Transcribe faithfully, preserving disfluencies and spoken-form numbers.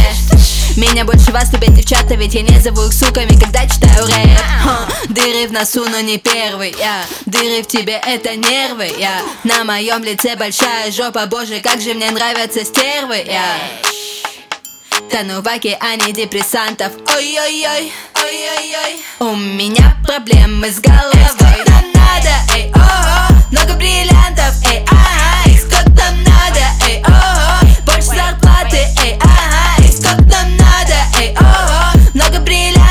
Меня больше вас любят девчата, ведь я не зову их суками, когда читаю рэп. Ха, дыры в носу, но не первый я. Дыры в тебе — это нервы я. На моем лице большая жопа, боже, как же мне нравятся стервы я. Тону в океане депрессантов. Ой-ой-ой, ой-ой-ой. У меня проблемы с головой. Сколько нам надо, эй, ого. Много бриллиантов, эй, ага. И сколько нам надо, эй, ого. Больше зарплаты, эй, ага. И сколько нам надо, эй, ого. Много бриллиантов.